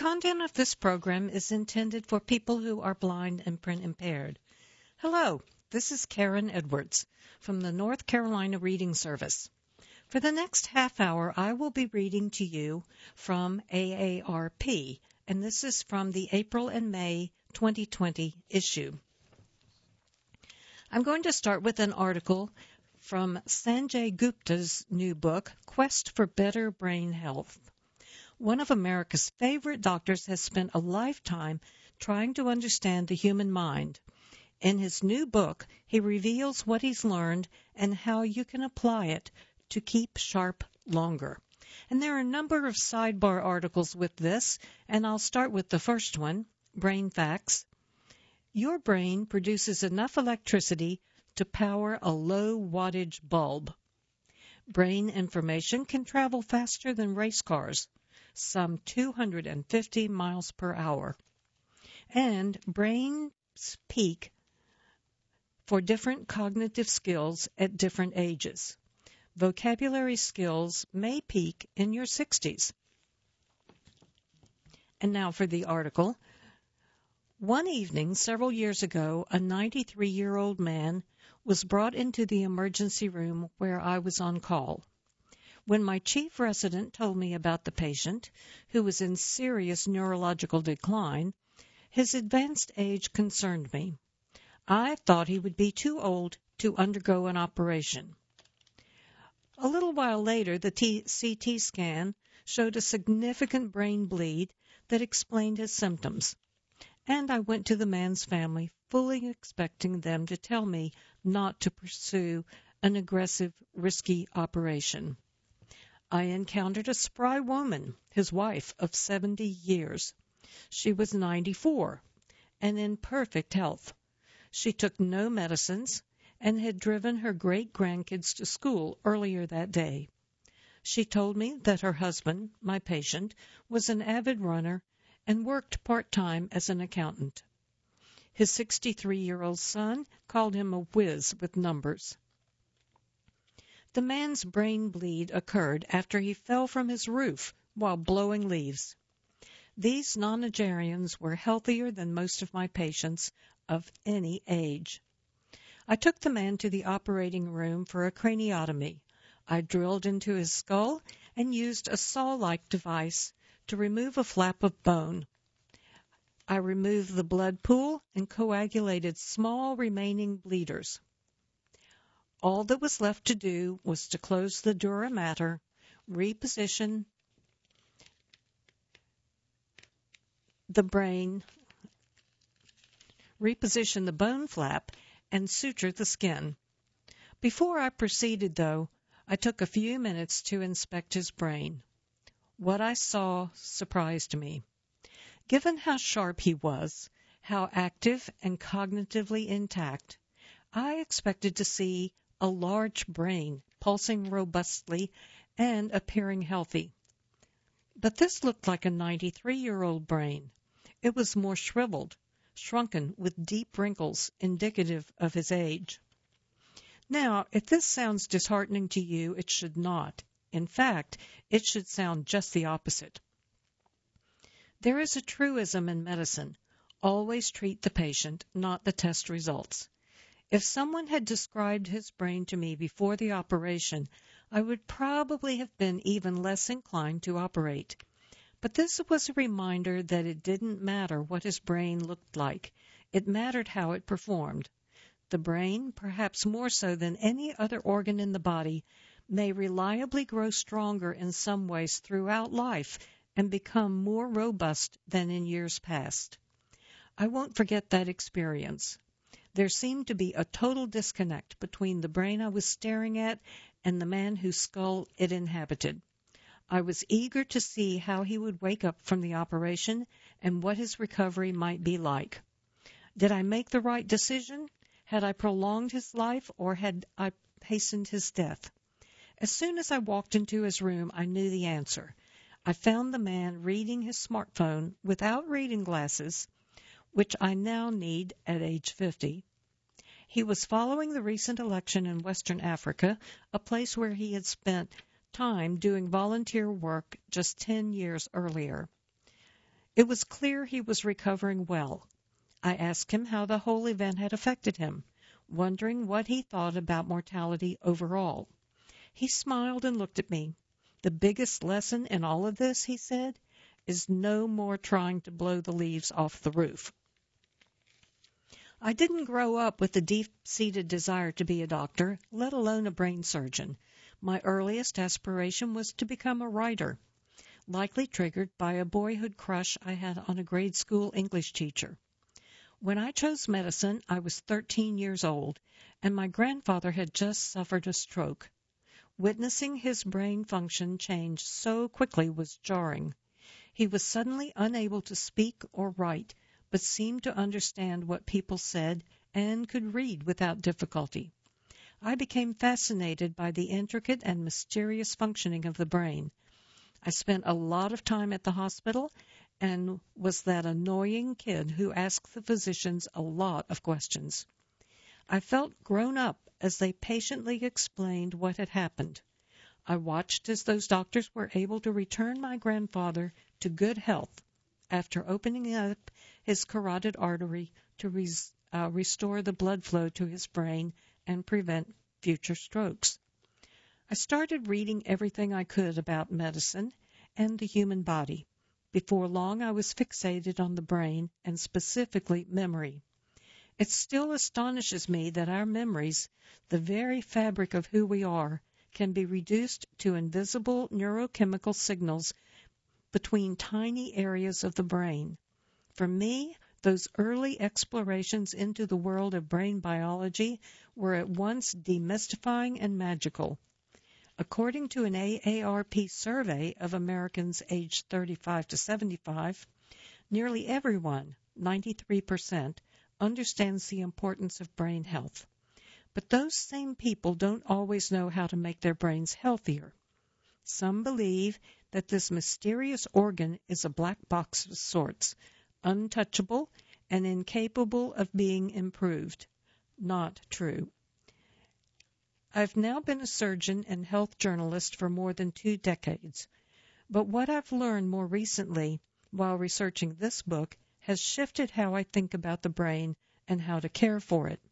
content of this program is intended for people who are blind and print impaired. Hello, this is Karen Edwards from the North Carolina Reading Service. For the next half hour, I will be reading to you from AARP, and this is from the April and May 2020 issue. I'm going to start with an article from Sanjay Gupta's new book, Quest for Better Brain Health. One of America's favorite doctors has spent a lifetime trying to understand the human mind. In his new book, he reveals what he's learned and how you can apply it to keep sharp longer. And there are a number of sidebar articles with this, and I'll start with the first one, Brain Facts. Your brain produces enough electricity to power a low wattage bulb. Brain information can travel faster than race cars, some 250 miles per hour. And brains peak for different cognitive skills at different ages. Vocabulary skills may peak in your 60s. And now for the article. One evening several years ago, a 93-year-old man was brought into the emergency room where I was on call. When my chief resident told me about the patient, who was in serious neurological decline, his advanced age concerned me. I thought he would be too old to undergo an operation. A little while later, the CT scan showed a significant brain bleed that explained his symptoms, and I went to the man's family fully expecting them to tell me not to pursue an aggressive, risky operation. I encountered a spry woman, his wife of 70 years. She was 94 and in perfect health. She took no medicines and had driven her great-grandkids to school earlier that day. She told me that her husband, my patient, was an avid runner and worked part-time as an accountant. His 63-year-old son called him a whiz with numbers. The man's brain bleed occurred after he fell from his roof while blowing leaves. These nonagenarians were healthier than most of my patients of any age. I took the man to the operating room for a craniotomy. I drilled into his skull and used a saw-like device to remove a flap of bone. I removed the blood pool and coagulated small remaining bleeders. All that was left to do was to close the dura mater, reposition the bone flap, and suture the skin. Before I proceeded, though, I took a few minutes to inspect his brain. What I saw surprised me. Given how sharp he was, how active and cognitively intact, I expected to see a large brain pulsing robustly and appearing healthy. But this looked like a 93-year-old brain. It was more shriveled, shrunken with deep wrinkles indicative of his age. Now, if this sounds disheartening to you, it should not. In fact, it should sound just the opposite. There is a truism in medicine: always treat the patient, not the test results. If someone had described his brain to me before the operation, I would probably have been even less inclined to operate. But this was a reminder that it didn't matter what his brain looked like. It mattered how it performed. The brain, perhaps more so than any other organ in the body, may reliably grow stronger in some ways throughout life and become more robust than in years past. I won't forget that experience. There seemed to be a total disconnect between the brain I was staring at and the man whose skull it inhabited. I was eager to see how he would wake up from the operation and what his recovery might be like. Did I make the right decision? Had I prolonged his life, or had I hastened his death? As soon as I walked into his room, I knew the answer. I found the man reading his smartphone without reading glasses, which I now need at age 50. He was following the recent election in Western Africa, a place where he had spent time doing volunteer work just 10 years earlier. It was clear he was recovering well. I asked him how the whole event had affected him, wondering what he thought about mortality overall. He smiled and looked at me. The biggest lesson in all of this, he said, is no more trying to blow the leaves off the roof. I didn't grow up with a deep-seated desire to be a doctor, let alone a brain surgeon. My earliest aspiration was to become a writer, likely triggered by a boyhood crush I had on a grade school English teacher. When I chose medicine, I was 13 years old, and my grandfather had just suffered a stroke. Witnessing his brain function change so quickly was jarring. He was suddenly unable to speak or write, but seemed to understand what people said and could read without difficulty. I became fascinated by the intricate and mysterious functioning of the brain. I spent a lot of time at the hospital and was that annoying kid who asked the physicians a lot of questions. I felt grown up as they patiently explained what had happened. I watched as those doctors were able to return my grandfather to good health after opening up his carotid artery to restore the blood flow to his brain and prevent future strokes. I started reading everything I could about medicine and the human body. Before long, I was fixated on the brain and specifically memory. It still astonishes me that our memories, the very fabric of who we are, can be reduced to invisible neurochemical signals between tiny areas of the brain. For me, those early explorations into the world of brain biology were at once demystifying and magical. According to an AARP survey of Americans aged 35 to 75, nearly everyone, 93%, understands the importance of brain health. But those same people don't always know how to make their brains healthier. Some believe that this mysterious organ is a black box of sorts, untouchable and incapable of being improved. Not true. I've now been a surgeon and health journalist for more than 2 decades, but what I've learned more recently while researching this book has shifted how I think about the brain and how to care for it.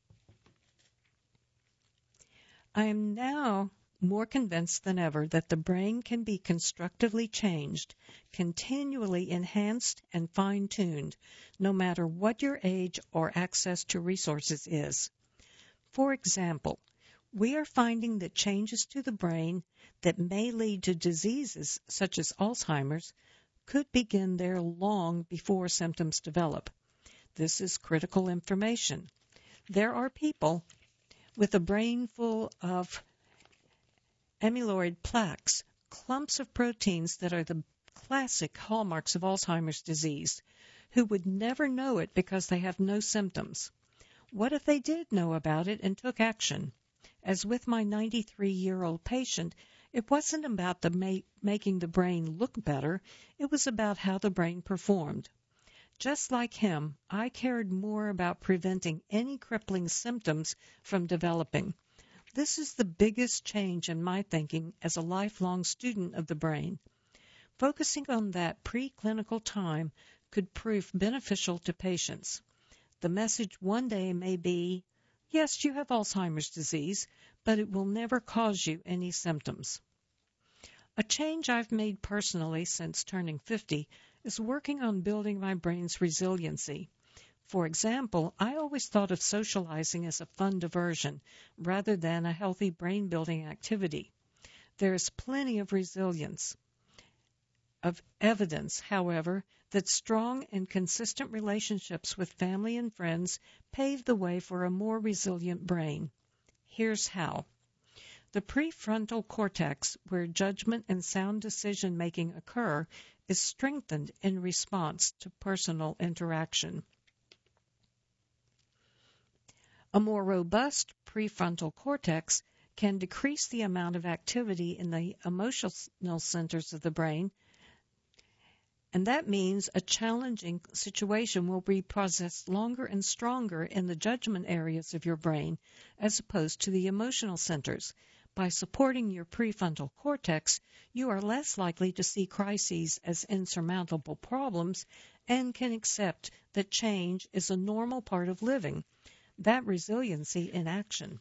I am now more convinced than ever that the brain can be constructively changed, continually enhanced and fine-tuned, no matter what your age or access to resources is. For example, we are finding that changes to the brain that may lead to diseases such as Alzheimer's could begin there long before symptoms develop. This is critical information. There are people with a brain full of amyloid plaques, clumps of proteins that are the classic hallmarks of Alzheimer's disease, who would never know it because they have no symptoms. What if they did know about it and took action? As with my 93-year-old patient, it wasn't about making the brain look better. It was about how the brain performed. Just like him, I cared more about preventing any crippling symptoms from developing. This is the biggest change in my thinking as a lifelong student of the brain. Focusing on that preclinical time could prove beneficial to patients. The message one day may be, yes, you have Alzheimer's disease, but it will never cause you any symptoms. A change I've made personally since turning 50 is working on building my brain's resiliency. For example, I always thought of socializing as a fun diversion rather than a healthy brain-building activity. There is plenty of evidence, however, that strong and consistent relationships with family and friends pave the way for a more resilient brain. Here's how. The prefrontal cortex, where judgment and sound decision-making occur, is strengthened in response to personal interaction. A more robust prefrontal cortex can decrease the amount of activity in the emotional centers of the brain, and that means a challenging situation will be processed longer and stronger in the judgment areas of your brain as opposed to the emotional centers. By supporting your prefrontal cortex, you are less likely to see crises as insurmountable problems and can accept that change is a normal part of living. That resiliency in action.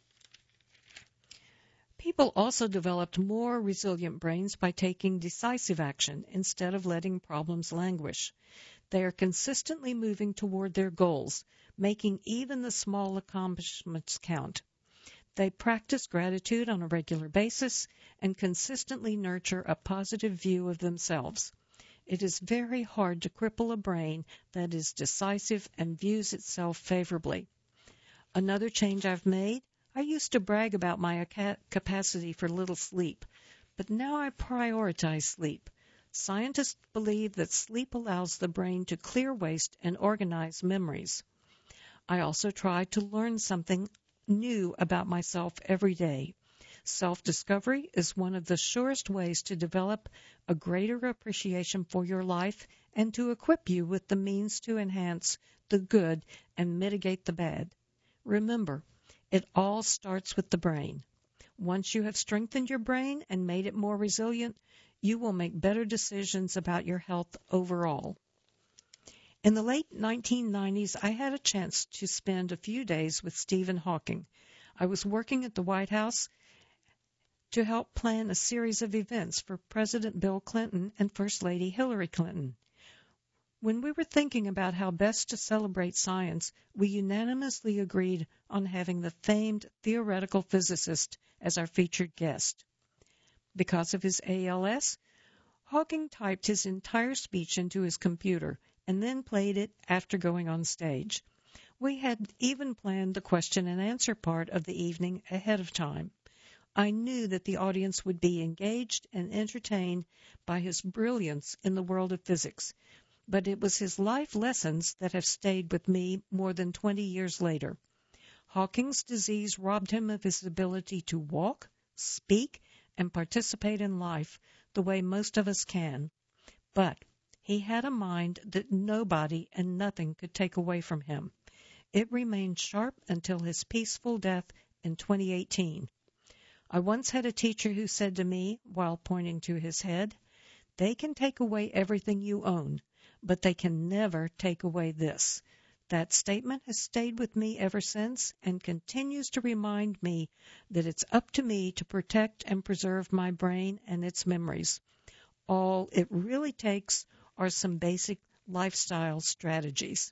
People also developed more resilient brains by taking decisive action instead of letting problems languish. They are consistently moving toward their goals, making even the small accomplishments count. They practice gratitude on a regular basis and consistently nurture a positive view of themselves. It is very hard to cripple a brain that is decisive and views itself favorably. Another change I've made, I used to brag about my capacity for little sleep, but now I prioritize sleep. Scientists believe that sleep allows the brain to clear waste and organize memories. I also try to learn something new about myself every day. Self-discovery is one of the surest ways to develop a greater appreciation for your life and to equip you with the means to enhance the good and mitigate the bad. Remember, it all starts with the brain. Once you have strengthened your brain and made it more resilient, you will make better decisions about your health overall. In the late 1990s, I had a chance to spend a few days with Stephen Hawking. I was working at the White House to help plan a series of events for President Bill Clinton and First Lady Hillary Clinton. When we were thinking about how best to celebrate science, we unanimously agreed on having the famed theoretical physicist as our featured guest. Because of his ALS, Hawking typed his entire speech into his computer and then played it after going on stage. We had even planned the question and answer part of the evening ahead of time. I knew that the audience would be engaged and entertained by his brilliance in the world of physics, but it was his life lessons that have stayed with me more than 20 years later. Hawking's disease robbed him of his ability to walk, speak, and participate in life the way most of us can. But he had a mind that nobody and nothing could take away from him. It remained sharp until his peaceful death in 2018. I once had a teacher who said to me, while pointing to his head, "They can take away everything you own, but they can never take away this." That statement has stayed with me ever since and continues to remind me that it's up to me to protect and preserve my brain and its memories. All it really takes are some basic lifestyle strategies.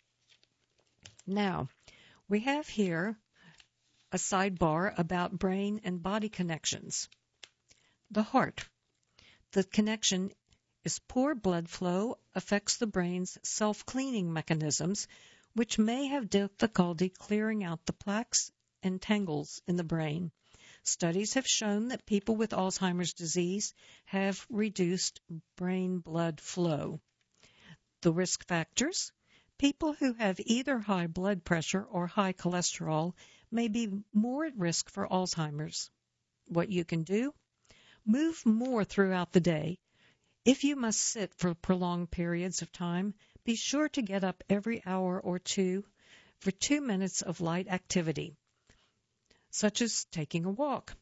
Now, we have here a sidebar about brain and body connections. The heart. The connection is poor blood flow affects the brain's self-cleaning mechanisms, which may have difficulty clearing out the plaques and tangles in the brain. Studies have shown that people with Alzheimer's disease have reduced brain blood flow. The risk factors. People who have either high blood pressure or high cholesterol may be more at risk for Alzheimer's. What you can do? Move more throughout the day. If you must sit for prolonged periods of time, be sure to get up every hour or two for 2 minutes of light activity, such as taking a walk.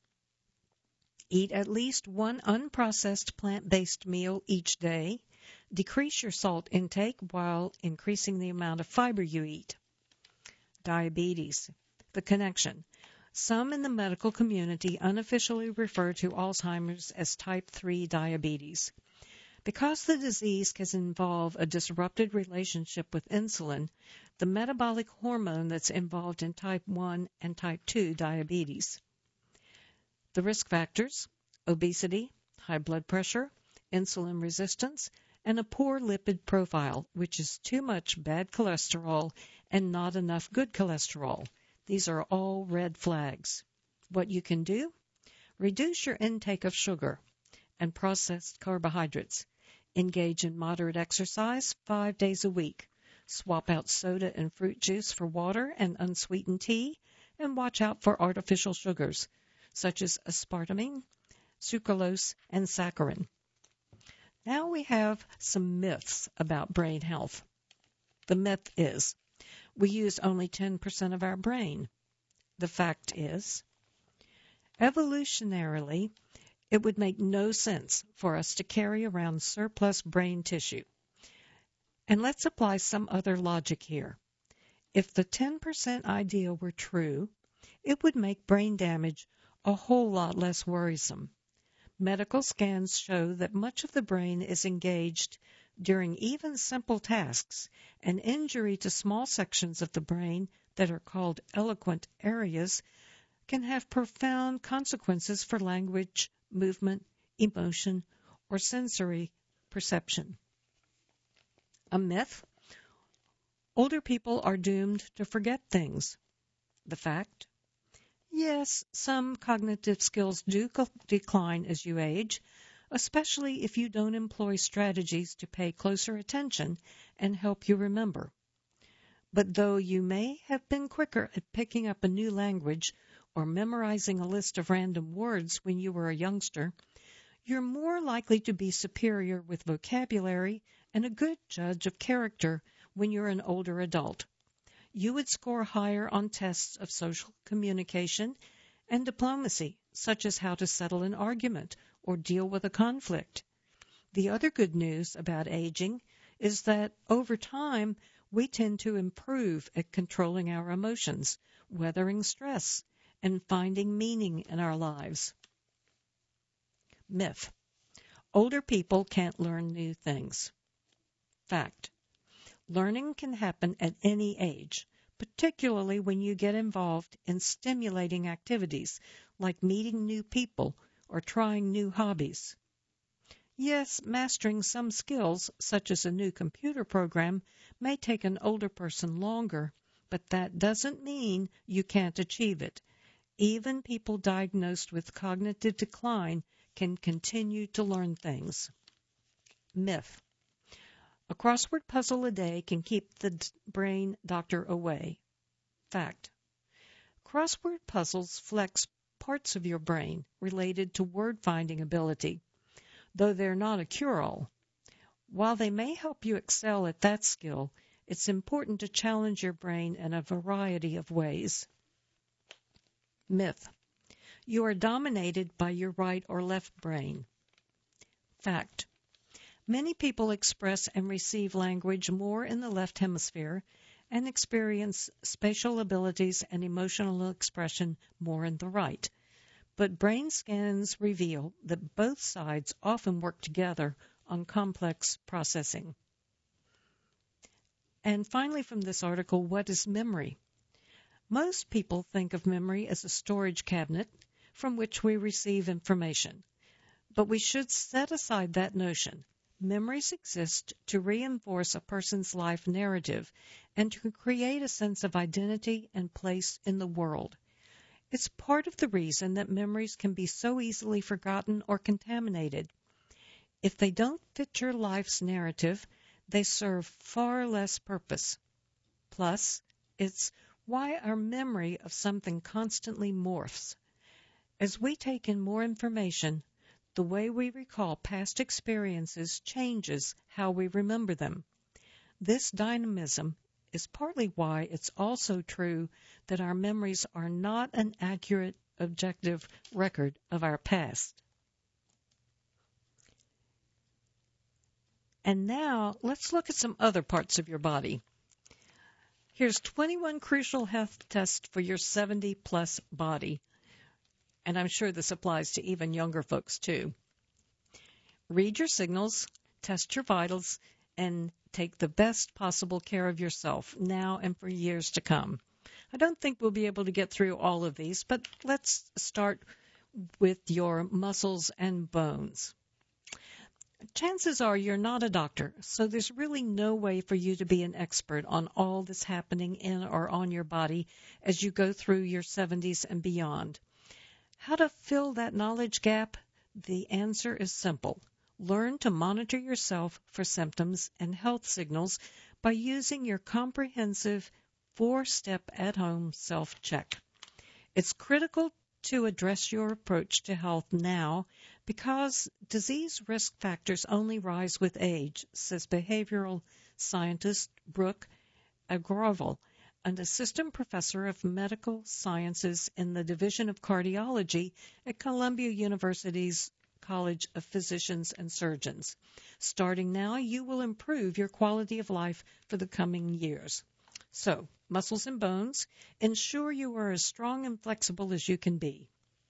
Eat at least one unprocessed plant-based meal each day. Decrease your salt intake while increasing the amount of fiber you eat. Diabetes. The connection. Some in the medical community unofficially refer to Alzheimer's as type 3 diabetes. Because the disease can involve a disrupted relationship with insulin, the metabolic hormone that's involved in type 1 and type 2 diabetes. The risk factors: obesity, high blood pressure, insulin resistance, and a poor lipid profile, which is too much bad cholesterol and not enough good cholesterol. These are all red flags. What you can do? Reduce your intake of sugar and processed carbohydrates. Engage in moderate exercise 5 days a week. Swap out soda and fruit juice for water and unsweetened tea, and watch out for artificial sugars, such as aspartame, sucralose, and saccharin. Now we have some myths about brain health. The myth is, we use only 10% of our brain. The fact is, Evolutionarily, it would make no sense for us to carry around surplus brain tissue. And let's apply some other logic here. If the 10% idea were true, it would make brain damage a whole lot less worrisome. Medical scans show that much of the brain is engaged during even simple tasks, and injury to small sections of the brain that are called eloquent areas can have profound consequences for language, movement, emotion, or sensory perception. A myth: older people are doomed to forget things. The fact: yes, some cognitive skills do decline as you age, especially if you don't employ strategies to pay closer attention and help you remember. But though you may have been quicker at picking up a new language or memorizing a list of random words when you were a youngster, you're more likely to be superior with vocabulary and a good judge of character when you're an older adult. You would score higher on tests of social communication and diplomacy, such as how to settle an argument or deal with a conflict. The other good news about aging is that over time, we tend to improve at controlling our emotions, weathering stress, and finding meaning in our lives. Myth: older people can't learn new things. Fact: learning can happen at any age, particularly when you get involved in stimulating activities like meeting new people or trying new hobbies. Yes, mastering some skills, such as a new computer program, may take an older person longer, but that doesn't mean you can't achieve it. Even people diagnosed with cognitive decline can continue to learn things. Myth: a crossword puzzle a day can keep the brain doctor away. Fact: crossword puzzles flex parts of your brain related to word-finding ability, though they're not a cure-all. While they may help you excel at that skill, it's important to challenge your brain in a variety of ways. Myth: you are dominated by your right or left brain. Fact: many people express and receive language more in the left hemisphere and experience spatial abilities and emotional expression more in the right. But brain scans reveal that both sides often work together on complex processing. And finally, from this article, what is memory? Most people think of memory as a storage cabinet from which we receive information. But we should set aside that notion. Memories exist to reinforce a person's life narrative and to create a sense of identity and place in the world. It's part of the reason that memories can be so easily forgotten or contaminated. If they don't fit your life's narrative, they serve far less purpose. Plus, it's why our memory of something constantly morphs. As we take in more information, the way we recall past experiences changes how we remember them. This dynamism is partly why it's also true that our memories are not an accurate, objective record of our past. And now, let's look at some other parts of your body. Here's 21 crucial health tests for your 70-plus body. And I'm sure this applies to even younger folks, too. Read your signals, test your vitals, and take the best possible care of yourself now and for years to come. I don't think we'll be able to get through all of these, but let's start with your muscles and bones. Chances are you're not a doctor, so there's really no way for you to be an expert on all that's happening in or on your body as you go through your 70s and beyond. How to fill that knowledge gap? The answer is simple. Learn to monitor yourself for symptoms and health signals by using your comprehensive 4-step at-home self-check. It's critical to address your approach to health now because disease risk factors only rise with age, says behavioral scientist Brooke Agroval, an assistant professor of medical sciences in the Division of Cardiology at Columbia University's College of Physicians and Surgeons. Starting now, you will improve your quality of life for the coming years. So, muscles and bones, ensure you are as strong and flexible as you can be.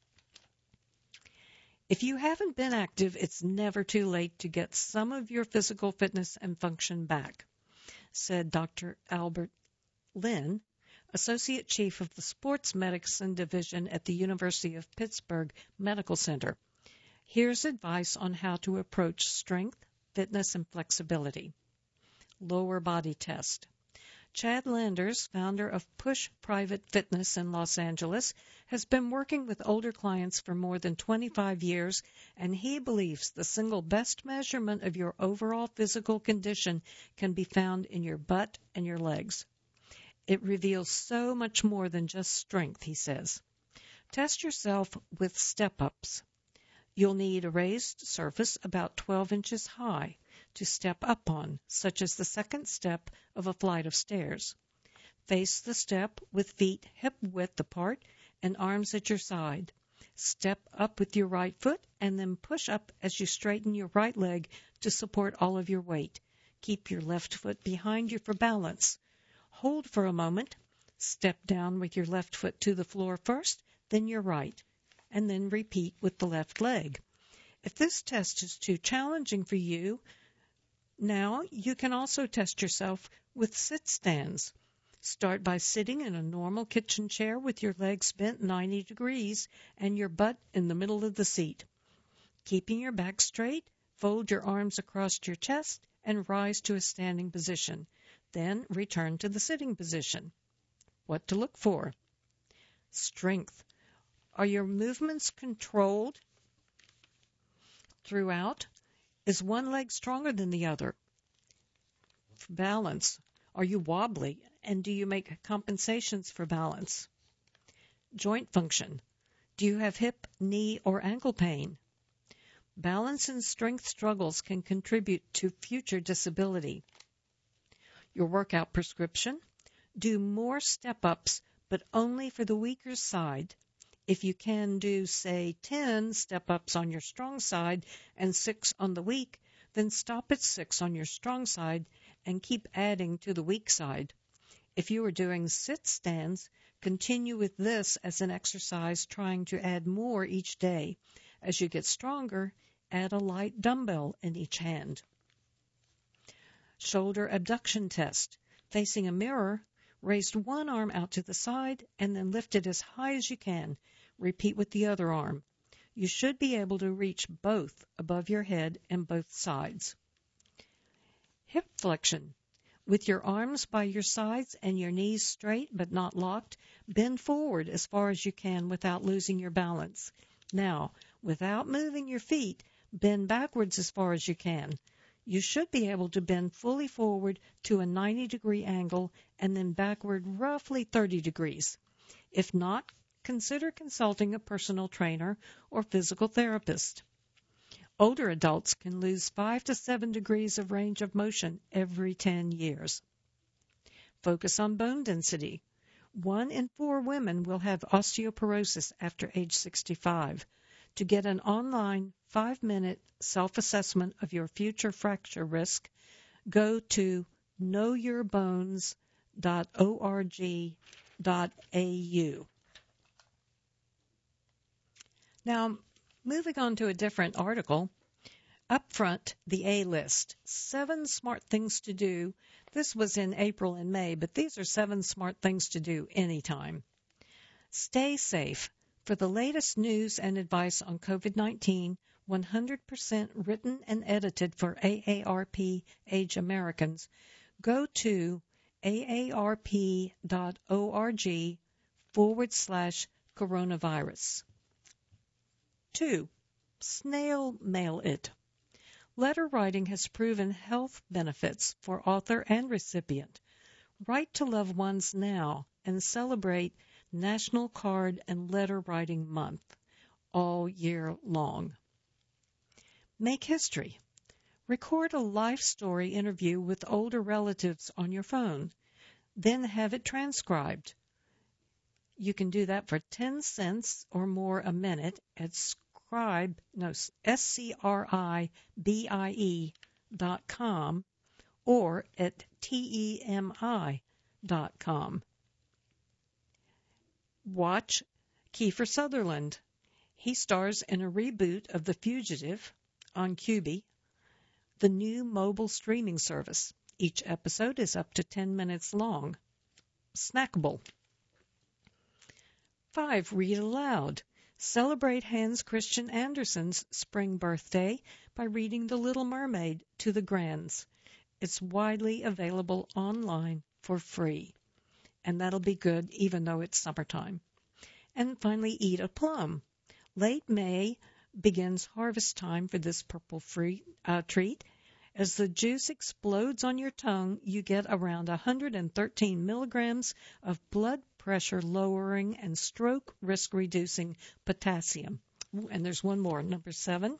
If you haven't been active, it's never too late to get some of your physical fitness and function back, said Dr. Albert Lynn, Associate Chief of the Sports Medicine Division at the University of Pittsburgh Medical Center. Here's advice on how to approach strength, fitness, and flexibility. Lower body test. Chad Landers, founder of Push Private Fitness in Los Angeles, has been working with older clients for more than 25 years, and he believes the single best measurement of your overall physical condition can be found in your butt and your legs. It reveals so much more than just strength, he says. Test yourself with step-ups. You'll need a raised surface about 12 inches high to step up on, such as the second step of a flight of stairs. Face the step with feet hip-width apart and arms at your side. Step up with your right foot and then push up as you straighten your right leg to support all of your weight. Keep your left foot behind you for balance. Hold for a moment. Step down with your left foot to the floor first, then your right, and then repeat with the left leg. If this test is too challenging for you, now you can also test yourself with sit stands. Start by sitting in a normal kitchen chair with your legs bent 90 degrees and your butt in the middle of the seat. Keeping your back straight, fold your arms across your chest and rise to a standing position. Then return to the sitting position. What to look for? Strength. Are your movements controlled throughout? Is one leg stronger than the other? For balance. Are you wobbly, and do you make compensations for balance? Joint function. Do you have hip, knee, or ankle pain? Balance and strength struggles can contribute to future disability. Your workout prescription. Do more step-ups, but only for the weaker side. If you can do, say, 10 step-ups on your strong side and 6 on the weak, then stop at 6 on your strong side and keep adding to the weak side. If you are doing sit stands, continue with this as an exercise, trying to add more each day. As you get stronger, add a light dumbbell in each hand. Shoulder abduction test. Facing a mirror, raise one arm out to the side and then lift it as high as you can. Repeat with the other arm. You should be able to reach both above your head and both sides. Hip flexion. With your arms by your sides and your knees straight but not locked, bend forward as far as you can without losing your balance. Now, without moving your feet, bend backwards as far as you can. You should be able to bend fully forward to a 90-degree angle and then backward roughly 30 degrees. If not, consider consulting a personal trainer or physical therapist. Older adults can lose 5 to 7 degrees of range of motion every 10 years. Focus on bone density. 1 in 4 women will have osteoporosis after age 65. To get an online 5-minute self-assessment of your future fracture risk, go to knowyourbones.org.au. Now, moving on to a different article. Up front, the A list. 7 smart things to do. This was in April and May, but these are 7 smart things to do anytime. Stay safe. For the latest news and advice on COVID-19, 100% written and edited for AARP Age Americans, go to aarp.org/coronavirus. 2. Snail mail it. Letter writing has proven health benefits for author and recipient. Write to loved ones now and celebrate National Card and Letter Writing Month all year long. Make history. Record a life story interview with older relatives on your phone. then have it transcribed. You can do that for 10 cents or more a minute at scribie.com or at TEMI.com. Watch Kiefer Sutherland. He stars in a reboot of The Fugitive on Quibi, the new mobile streaming service. Each episode is up to 10 minutes long. Snackable. 5. Read aloud. Celebrate Hans Christian Andersen's spring birthday by reading The Little Mermaid to the Grands. It's widely available online for free. And that'll be good even though it's summertime. And finally, eat a plum. Late May begins harvest time for this purple treat. As the juice explodes on your tongue, you get around 113 milligrams of blood pressure lowering and stroke risk reducing potassium. And there's one more, number 7.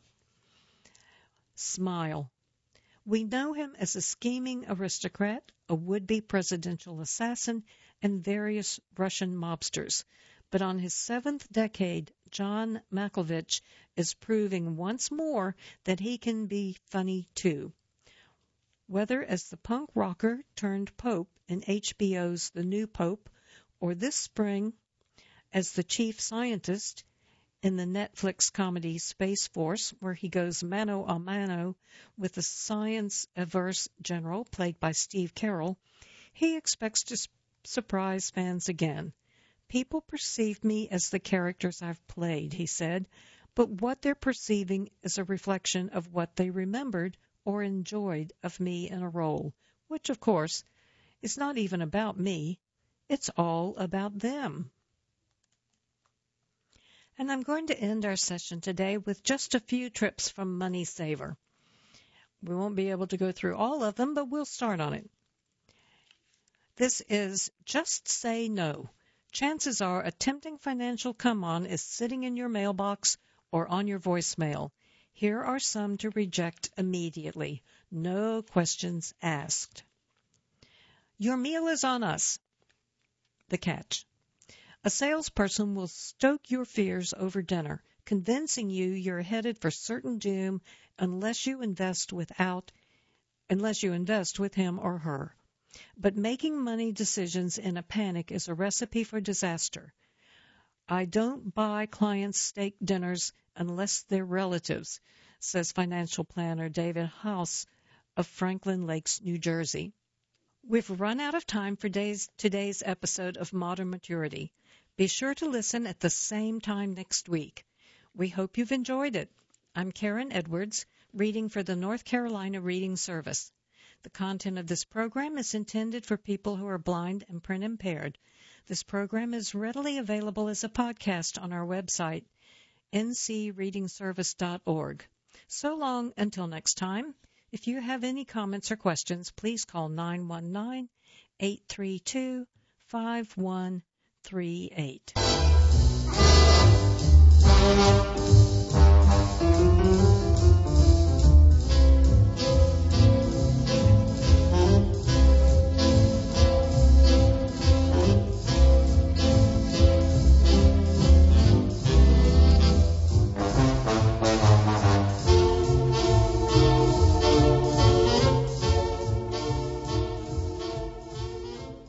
Smile. We know him as a scheming aristocrat, a would-be presidential assassin, and various Russian mobsters. But on his 7th decade, John Malkovich is proving once more that he can be funny too. Whether as the punk rocker turned Pope in HBO's The New Pope, or this spring as the chief scientist in the Netflix comedy Space Force, where he goes mano a mano with the science-averse general played by Steve Carell, he expects to surprise fans again. People perceive me as the characters I've played, he said, but what they're perceiving is a reflection of what they remembered or enjoyed of me in a role, which, of course, is not even about me. It's all about them. And I'm going to end our session today with just a few trips from Money Saver. We won't be able to go through all of them, but we'll start on it. This is Just Say No. Chances are a tempting financial come-on is sitting in your mailbox or on your voicemail. Here are some to reject immediately. No questions asked. Your meal is on us. The catch. A salesperson will stoke your fears over dinner, convincing you you're headed for certain doom unless you invest with him or her. But making money decisions in a panic is a recipe for disaster. I don't buy clients steak dinners unless they're relatives, says financial planner David House of Franklin Lakes, New Jersey. We've run out of time for today's episode of Modern Maturity. Be sure to listen at the same time next week. We hope you've enjoyed it. I'm Karen Edwards, reading for the North Carolina Reading Service. The content of this program is intended for people who are blind and print impaired. This program is readily available as a podcast on our website, ncreadingservice.org. So long until next time. If you have any comments or questions, please call 919-832-5138.